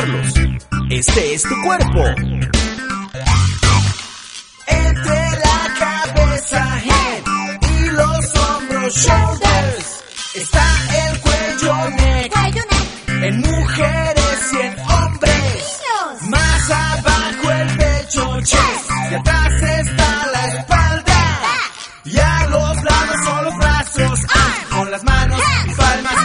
Carlos. Este es tu cuerpo. Entre la cabeza, head, y los hombros, shoulders, está el cuello, neck, en mujeres y en hombres. Más abajo el pecho, chest, y atrás está la espalda. Y a los lados son los brazos, con las manos y palmas